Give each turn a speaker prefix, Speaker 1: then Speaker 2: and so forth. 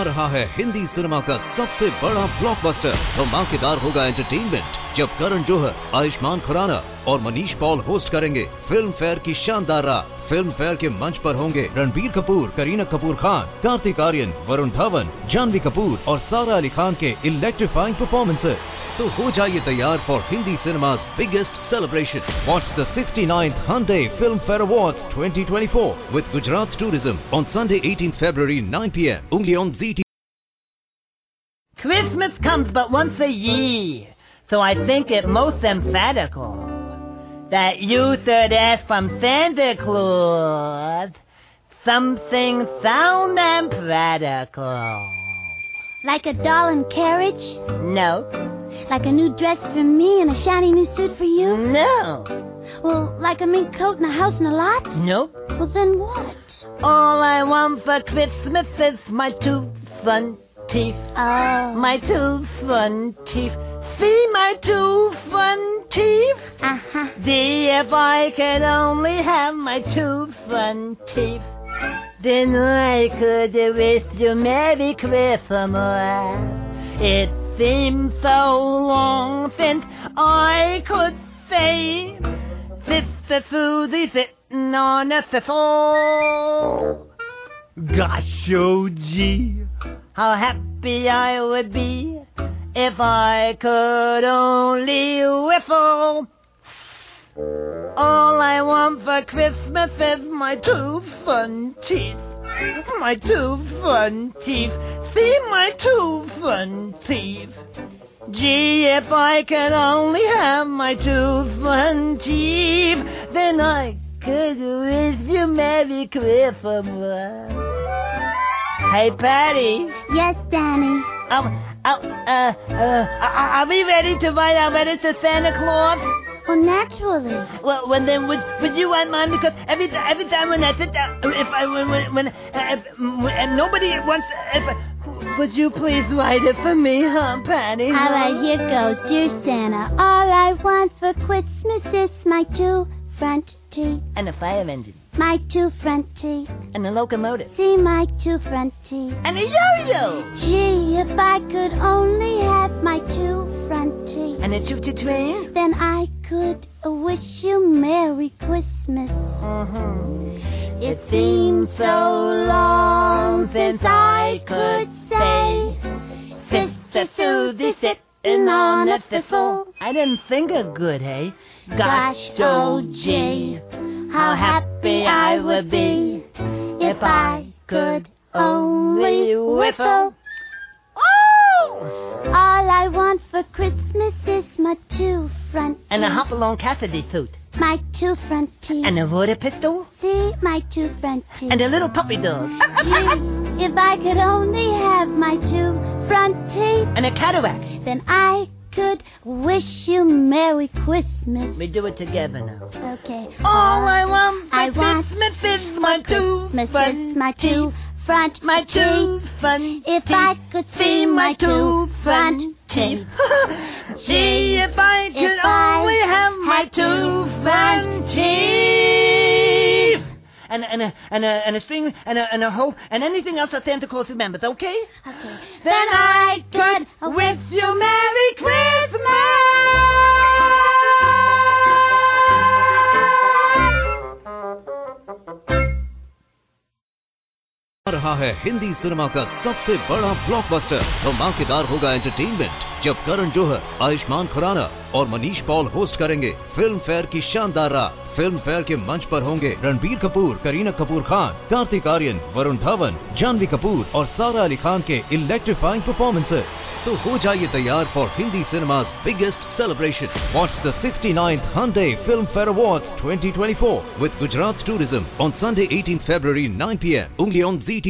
Speaker 1: रहा है हिंदी सिनेमा का सबसे बड़ा ब्लॉकबस्टर। धमाकेदार होगा एंटरटेनमेंट जब करण जौहर, आयुष्मान खुराना और मनीष पॉल होस्ट करेंगे फिल्म फेयर की शानदार रात। फिल्म फेयर के मंच पर होंगे रणबीर कपूर, करीना कपूर खान, कार्तिक आर्यन, वरुण धवन, जानवी कपूर और सारा अली खान के इलेक्ट्रीफाइंग परफॉर्मेंसेस। तो हो जाइए तैयार for Hindi cinema's biggest celebration. Watch the 69th Hyundai Film Fair Awards 2024 with Gujarat Tourism on Sunday 18th February 9 p.m. only on ZT.
Speaker 2: Christmas comes but once a year, so I think it most emphatical that you should ask from Santa Claus something sound and practical.
Speaker 3: Like a doll and carriage?
Speaker 2: No.
Speaker 3: Like a new dress for me and a shiny new suit for you?
Speaker 2: No.
Speaker 3: Well, like a mink coat and a house and a lot?
Speaker 2: Nope.
Speaker 3: Well, then what?
Speaker 2: All I want for Christmas is my two front teeth.
Speaker 3: Oh.
Speaker 2: My two front teeth. See my two front teeth?
Speaker 3: Uh-huh.
Speaker 2: See, if I could only have my two front teeth, then I could wish you Merry Christmas. It seems so long since I could say Sister Susie sitting on a thistle. Gosh, oh gee, how happy I would be if I could only whiffle. All I want for Christmas is my two front teeth. My two front teeth. See my two front teeth. Gee, if I could only have my two front teeth, then I could wish you Merry Christmas. Hey, Patty.
Speaker 3: Yes, Danny.
Speaker 2: Are we ready to write our letters to Santa Claus?
Speaker 3: Well, naturally.
Speaker 2: Well, then would you mind, because every time when I sit down, and nobody wants, would you please write it for me, huh, Patty?
Speaker 3: All right, here goes. Dear Santa, all I want for Christmas is my two front teeth.
Speaker 2: And a fire engine.
Speaker 3: My two front teeth.
Speaker 2: And a locomotive.
Speaker 3: See my two front teeth.
Speaker 2: And a yo-yo.
Speaker 3: Gee, if I could only have my two front teeth.
Speaker 2: And a choo-choo train.
Speaker 3: Then I could wish you Merry Christmas.
Speaker 2: Mm-hmm.
Speaker 3: It seems so long since I could say Sister Susie sitting on a thistle.
Speaker 2: I didn't think it good, hey?
Speaker 3: Gosh, oh gee, how happy I would be if I could only whiffle.
Speaker 2: Oh!
Speaker 3: All I want for Christmas is my two front teeth.
Speaker 2: And a Hopalong Cassidy suit.
Speaker 3: My two front teeth.
Speaker 2: And a water pistol.
Speaker 3: See, my two front teeth.
Speaker 2: And a little puppy dog.
Speaker 3: Gee, if I could only have my two front teeth.
Speaker 2: And a cataract.
Speaker 3: Then I could wish you Merry Christmas.
Speaker 2: We do it together now.
Speaker 3: Okay.
Speaker 2: All I want for Christmas is my two front
Speaker 3: my two front
Speaker 2: My two
Speaker 3: teeth.
Speaker 2: front
Speaker 3: If
Speaker 2: teeth.
Speaker 3: I could see my two front
Speaker 2: teeth.
Speaker 3: teeth.
Speaker 2: Gee, if I could
Speaker 3: If I
Speaker 2: only have my
Speaker 3: had
Speaker 2: two
Speaker 3: two
Speaker 2: front teeth. And a string and a hoe and anything else that Santa Claus remembers, okay?
Speaker 3: Okay.
Speaker 2: Then I could wish you Merry Christmas.
Speaker 1: रहा है Hindi cinema का सबसे बड़ा blockbuster. धमाकेदार होगा entertainment जब करण जौहर, आयुष्मान खुराना और Manish Paul host करेंगे फिल्म फेयर की शानदार रात। फिल्म फेयर के मंच पर होंगे रणबीर कपूर, करीना कपूर खान, कार्तिक आर्यन, वरुण धवन, जानवी कपूर और सारा अली खान के इलेक्ट्रीफाइंग परफॉर्मेंसेस। तो हो जाइए तैयार for Hindi cinema's biggest celebration. Watch the 69th Hyundai Film Fair Awards 2024 with Gujarat Tourism on Sunday 18th February 9 p.m. only on ZT.